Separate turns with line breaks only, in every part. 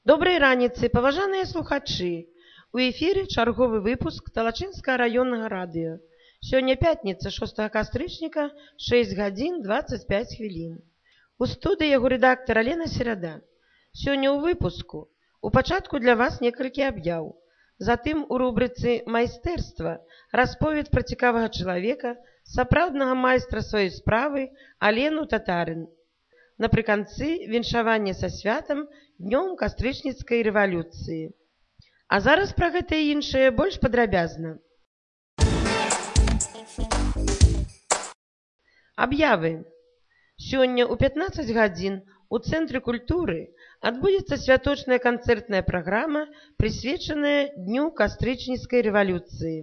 Добрай раніцы, паважаныя слухачы! У эфіры чарговы выпуск Талачынскага раённага радыё. Сёння пятніца, 6 кастрычніка, 6 гадзін 25 хвілін. У студыі яго рэдактара Лена Серада. Сёння ў выпуску. У пачатку для вас некалькі аб'яў. Затым у рубрыцы «Майстэрства» расповед пра цікавага чалавека, сапраўднага майстра сваёй справы Алену Татарын. Напрыканцы віншаванне са святам днём кастрычніцкай рэвалюцыі. А зараз пра гэта і іншае больш падрабязна. Аб'явы. Сёння ў 15 гадзін у Цэнтры культуры адбудзецца святочная канцэртная праграма, прысвечаная дню кастрычніцкай рэвалюцыі.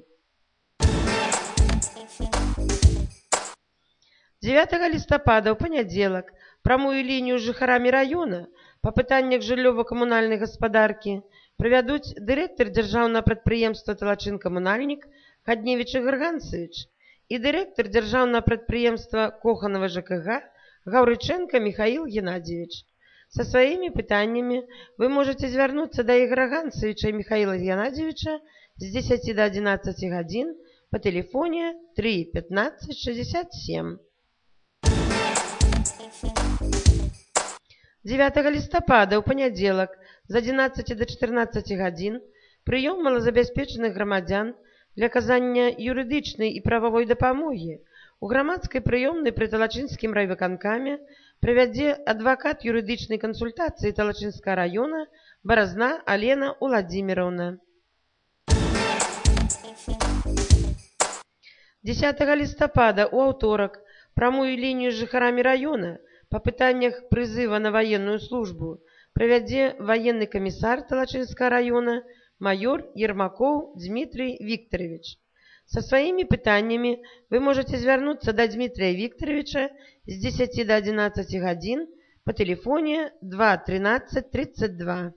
9 лістапада ў панядзелак прамую лінію з жыхарамі раёна па пытаннях жыллёва-камунальнай гаспадаркі правядуць дырэктар дзяржаўнага прадпрыемства «Талачын-камунальнік» Хадневіч Ігор Ганцевіч і дырэктар дзяржаўнага прадпрыемства «Коханава ЖКГ» Гаўрычэнка Міхаіл Геннадзевіч. Са сваімі пытаннямі вы можаце звярнуцца да Ігора Ганцевіча і Міхаіла Геннадзевіча з 10 до 11 гадзін па тэлефоне 3 15 67. 9 лістапада ў панядзелак з 11 до 14 гадзін прыём малазабяспечаных грамадзян для аказання юрыдычнай і прававой дапамогі у грамадскай прыёмнай пры Талачынскім райвыканкаме правядзе адвакат юрыдычнай кансультацыі Талачынскага раёна Баразна Алена Уладзіміраўна. 10 лістапада ў аўторак прамую лінію з жыхарамі раёна па пытаннях прызыва на ваенную службу правядзе ваенны камісар Талачынскага раёна майор Ермакоў Дмітрый Вікторович. Са сваімі пытаннямі вы можаце звярнуцца да Дмітрия Вікторовича з 10 до 11 гадзін па тэлефоне 2 13 32.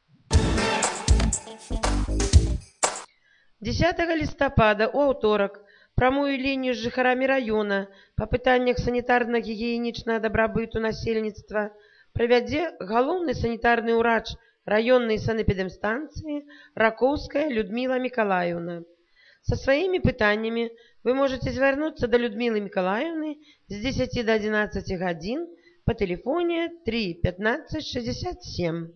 10 лістапада ў аўторак прамую лінію з жыхарамі раёна па пытаннях санітарна-гігіенічнага дабрабыту насельніцтва правядзе галоўны санітарны ўрач раённай санэпідэмстанцыі Ракоўская Людміла Мікалаеўна. Са сваімі пытаннямі вы можаце звярнуцца да Людмілы Мікалаеўны з 10 до 11 гадзін па тэлефоне 3 15 67.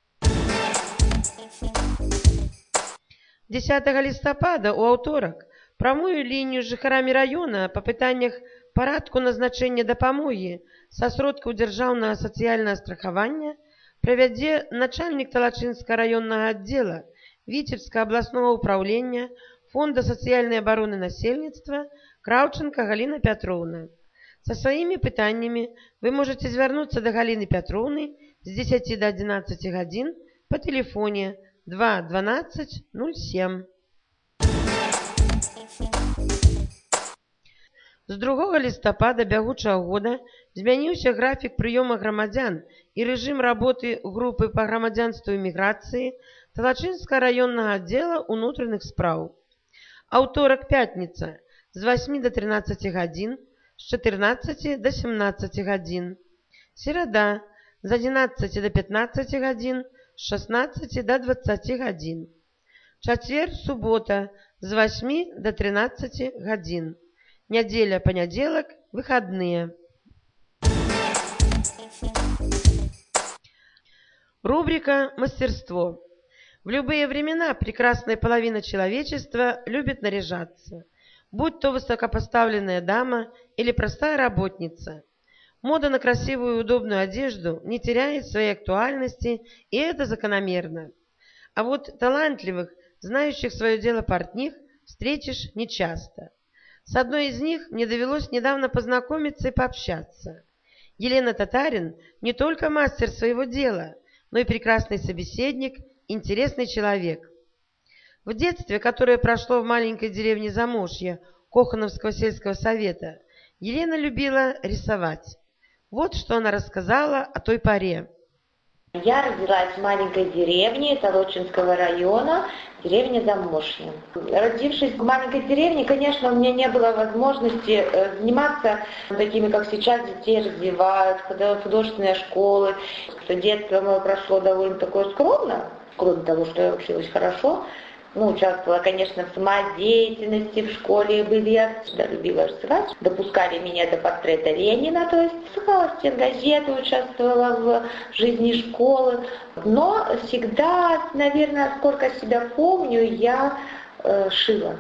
10 лістапада ў аўторак прамую лінію з жыхарамі раёна па пытаннях парадку назначэння дапамогі са сродкаў дзяржаўнага сацыяльнага страхавання правядзе начальнік Талачынскага раённага аддзела Віцебскага абласнога ўпраўлення Фонда сацыяльнай абароны насельніцтва Краўченка Галіна Пятроўна. Са сваімі пытаннямі вы можаце звярнуцца да Галіны Пятроўны з 10 до 11 гадзін па тэлефоне 2 12 07. З 2 лістапада бягучага года змяніўся графік прыёма грамадзян і рэжым работы групы па грамадзянству і міграцыі Талачынскага раённага аддзела ўнутраных спраў. Аўторак пятніца з 8 до 13 гадзін, з 14 до 17 гадзін. Серада з 11 до 15 гадзін, з 16 до 20 гадзін. Чацвер, субота з 8 до 13 гадзін. Нядзеля, панядзелак, выходные. Рубрика «Мастерство». В любые времена прекрасная половина человечества любит наряжаться, будь то высокопоставленная дама или простая работница. Мода на красивую и удобную одежду не теряет своей актуальности, и это закономерно. А вот талантливых, знающих свое дело портних встретишь нечасто. С одной из них мне довелось недавно познакомиться и пообщаться. Елена Татарин не только мастер своего дела, но и прекрасный собеседник, интересный человек. В детстве, которое прошло в маленькой деревне Замошья Кохановского сельского совета, Елена любила рисовать. Вот что она рассказала о той поре.
Я родилась в маленькой деревне Толочинского района, деревня Замошье. Родившись в маленькой деревне, конечно, у меня не было возможности заниматься такими, как сейчас детей развивают, художественные школы. Детство мое прошло довольно такое скромно, кроме того, что я училась хорошо. Участвовала, конечно, в самодеятельности в школе, я всегда любила рисовать. Допускали меня до портрета Ленина, то есть писала стенгазеты, участвовала в жизни школы. Но всегда, наверное, сколько себя помню, я шила.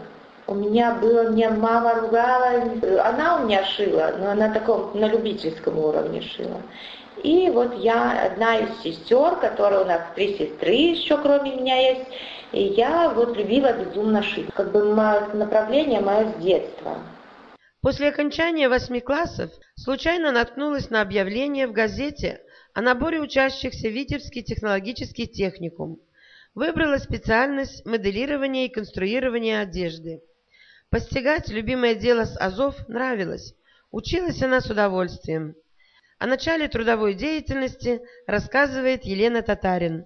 Меня мама ругала, она у меня шила, но на таком, на любительском уровне шила. И вот я одна из сестер, которая у нас 3 сестры еще кроме меня есть, и я вот любила безумно шить. Как бы направление мое с детства.
После окончания 8 классов случайно наткнулась на объявление в газете о наборе учащихся в Витебский технологический техникум. Выбрала специальность моделирования и конструирования одежды. Постигать любимое дело с азов нравилось. Училась она с удовольствием. О начале трудовой деятельности рассказывает Елена Татарин.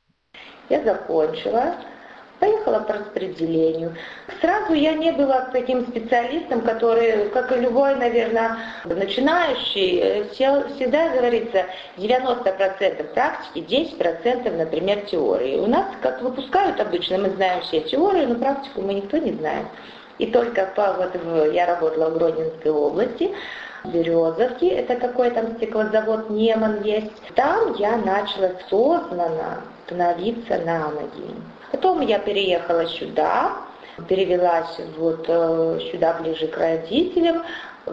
Я закончила, поехала по распределению. Сразу я не была таким специалистом, который, как и любой, наверное, начинающий, всегда говорится 90% практики, 10%, например, теории. У нас, как выпускают обычно, мы знаем все теории, но практику мы никто не знает. И только я работала в Гродненской области, в Березовке, это такой там стеклозавод Неман есть. Там я начала осознанно становиться на ноги. Потом я переехала сюда, перевелась вот сюда ближе к родителям,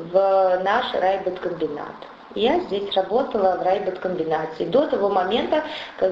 в наш райбыткомбинат. Я здесь работала в райбыткомбинате до того момента,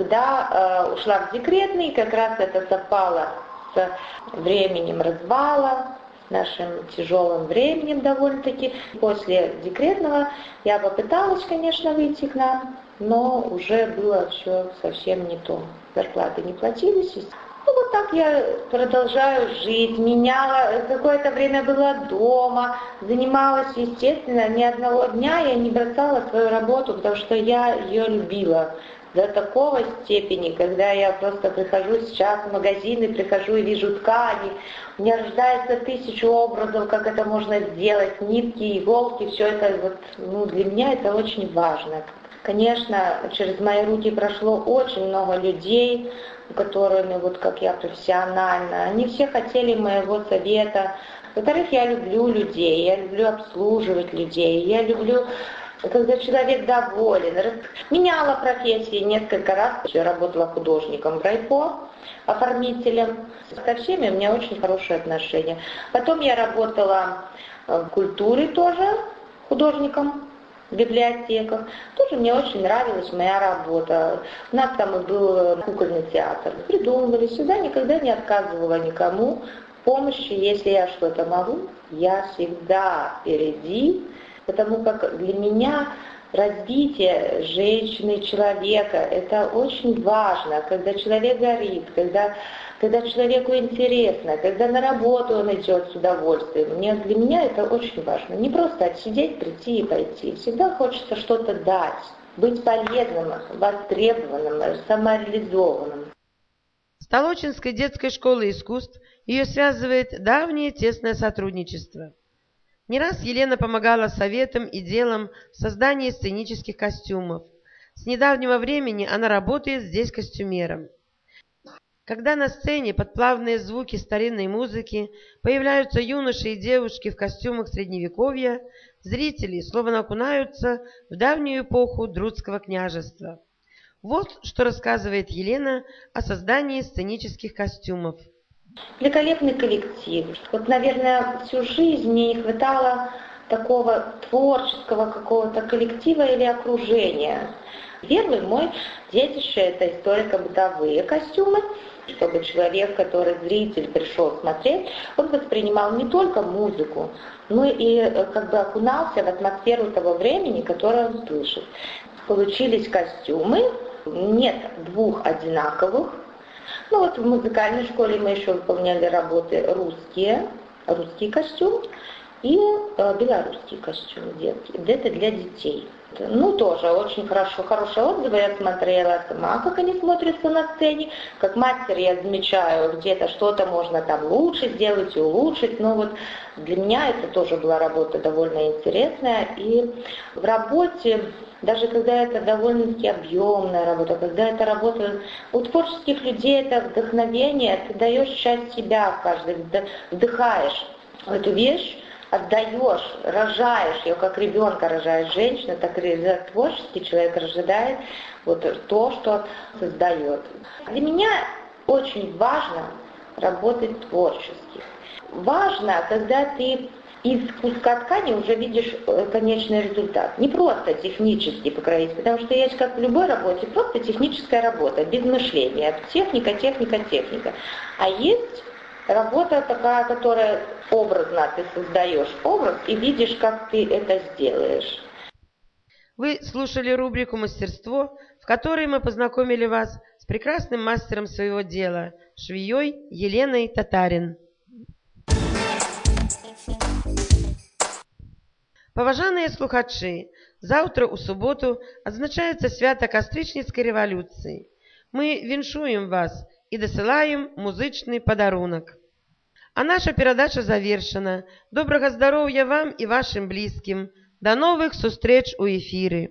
когда ушла в декретный, как раз это совпало с временем развала, нашим тяжелым временем довольно-таки. После декретного я попыталась, конечно, выйти к нам, но уже было все совсем не то. Зарплаты не платились. Вот так я продолжаю жить, меняла, какое-то время была дома, занималась, естественно, ни одного дня я не бросала свою работу, потому что я ее любила. До такой степени, когда я просто прихожу сейчас в магазины, прихожу и вижу ткани, у меня рождается 1000 образов, как это можно сделать, нитки, иголки, все это, для меня это очень важно. Конечно, через мои руки прошло очень много людей, которыми, как я профессионально, они все хотели моего совета. Во-вторых, я люблю людей, я люблю обслуживать людей, я люблю, когда человек доволен. Меняла профессии несколько раз. Я работала художником в райпо, оформителем. Со всеми у меня очень хорошие отношения. Потом я работала в культуре тоже, художником в библиотеках. Тоже мне очень нравилась моя работа. У нас там и был кукольный театр. Придумывали сюда, никогда не отказывала никому в помощи. Если я что-то могу, я всегда впереди. Потому как для меня развитие женщины, человека, это очень важно, когда человек горит, когда человеку интересно, когда на работу он идет с удовольствием. Для меня это очень важно. Не просто отсидеть, прийти и пойти. Всегда хочется что-то дать, быть полезным, востребованным, самореализованным.
С Толочинской детской школой искусств ее связывает давнее тесное сотрудничество. Не раз Елена помогала советам и делам в создании сценических костюмов. С недавнего времени она работает здесь костюмером. Когда на сцене под плавные звуки старинной музыки появляются юноши и девушки в костюмах средневековья, зрители словно окунаются в давнюю эпоху Друдского княжества. Вот что рассказывает Елена о создании сценических костюмов.
Великолепный коллектив. Наверное, всю жизнь мне не хватало такого творческого какого-то коллектива или окружения. Первый мой детище – это историко-бытовые костюмы, чтобы человек, зритель пришел смотреть, он воспринимал не только музыку, но и окунался в атмосферу того времени, которое он слышит. Получились костюмы, нет 2 одинаковых. В музыкальной школе мы еще выполняли работы русский костюм и белорусские костюмы детские. Это для детей. Ну, тоже очень хорошие отзывы я смотрела сама, как они смотрятся на сцене. Как мастер я замечаю, где-то что-то можно там лучше сделать и улучшить. Но вот для меня это тоже была работа довольно интересная. И в работе, даже когда это довольно-таки объемная работа, когда это работа у творческих людей, это вдохновение, ты даешь часть себя в каждый, вдыхаешь эту вещь, отдаешь, рожаешь ее, как ребенка рожает женщина, так и творческий человек рождает вот то, что создает. Для меня очень важно работать творчески. Важно, когда ты из куска ткани уже видишь конечный результат. Не просто технически покроить, потому что есть, как в любой работе, просто техническая работа, без мышления. Техника, техника, техника. А есть работа такая, которая образно ты создаешь образ и видишь, как ты это сделаешь.
Вы слушали рубрику «Мастерство», в которой мы познакомили вас с прекрасным мастером своего дела, швеей Еленой Татарин. Поважаныя слухачы, заўтра у суботу адзначаецца свята кастрычніцкай рэвалюцыі. Мы віншуем вас і дасылаем музычны падарунак. А наша перадача завершана. Добрага здароўя вам і вашым блізкім. До новых сустрэч у эфіры.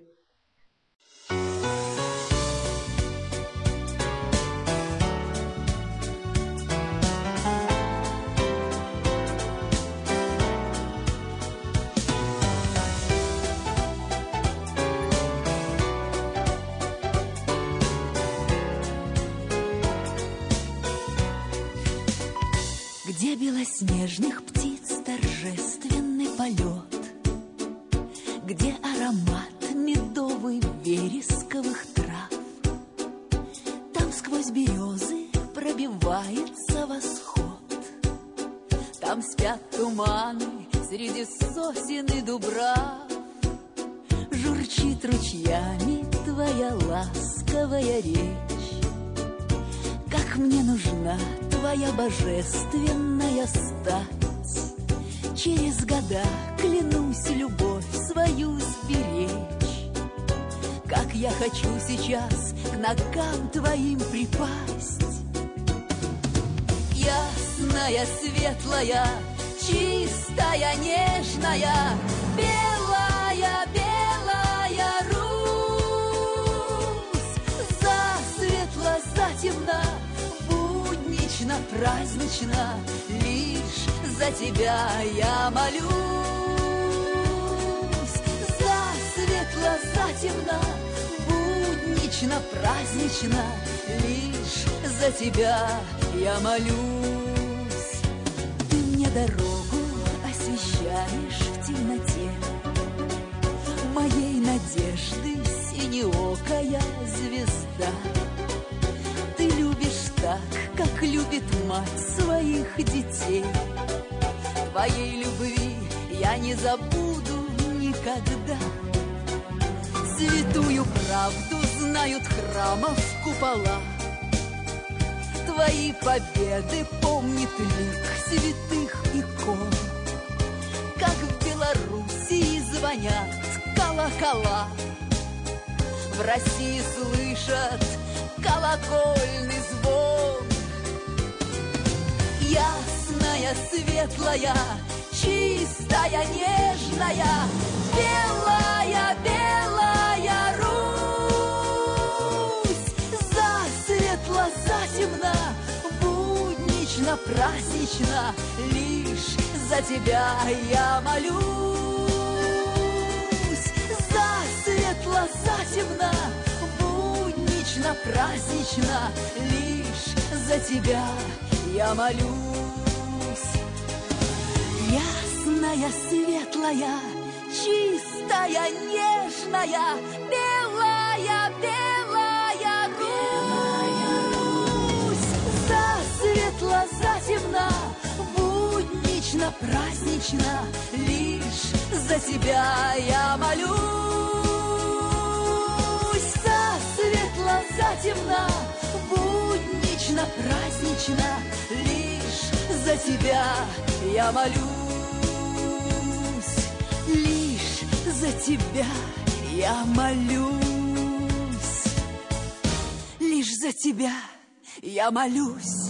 Где белоснежных птиц торжественный полет, где аромат медовый вересковых трав, там сквозь березы пробивается восход, там спят туманы среди сосен и дубрав, журчит ручьями твоя ласковая речь, как мне нужна твоя божественная стать. Через года клянусь любовь свою сберечь. Как я хочу сейчас к ногам твоим припасть. Ясная, светлая, чистая, нежная, белая, белая Русь. Засветло, затемно, празднично, лишь за тебя я молюсь. Засветло, затемно, буднично, празднично, лишь за тебя я молюсь. Ты мне дорогу освещаешь в темноте моей надежды, синеокая звезда. Ты любишь так, как любит мать своих детей. Твоей любви я не забуду никогда. Святую правду знают храмов купола. Твои победы помнит лик святых икон. Как в Белоруссии звонят колокола, в России слышат колокольный звон. Ясная, светлая, чистая, нежная, белая, белая Русь. Засветло, затемно, буднично, празднично, лишь за тебя я молюсь. Засветло, затемно, буднично, празднично, лишь за тебя я молюсь. Ясная, светлая, чистая, нежная, белая, белая Русь. Засветло, затемно, буднично, празднично, лишь за тебя я молюсь. Засветло, затемно, буднично, празднично, лишь за тебя я молюсь. Лишь за тебя я молюсь. Лишь за тебя я молюсь.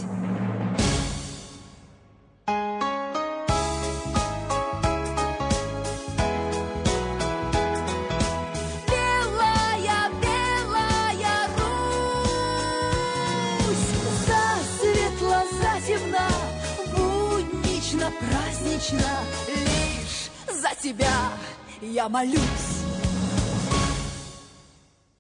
Белая, белая Русь, засветла, затемна, буднично, празднично. Лишь за тебя я молюсь.